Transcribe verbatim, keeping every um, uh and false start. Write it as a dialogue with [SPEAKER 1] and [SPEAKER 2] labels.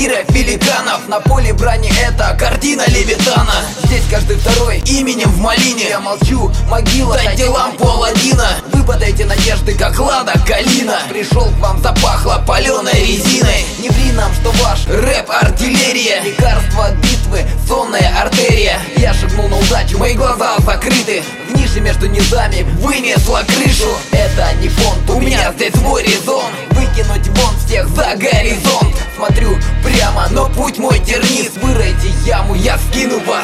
[SPEAKER 1] мира великанов. На поле брани это картина Левитана. Здесь каждый второй именем в малине. Я молчу, могила, дайте лампу Аладдина. Вы подайте надежды, как Лада Калина. Пришел к вам, запахло паленой резиной. Не ври нам, что ваш рэп артиллерия. Лекарство от битвы, сонная артерия. Я шагнул на удачу, мои глаза закрыты. В нише между низами вынесла крышу. Это не фонд, у меня здесь свой резон. Выкинуть вон всех за горизонт. Смотрю прямо, но путь мой тернист. Выройте яму, я скину вас.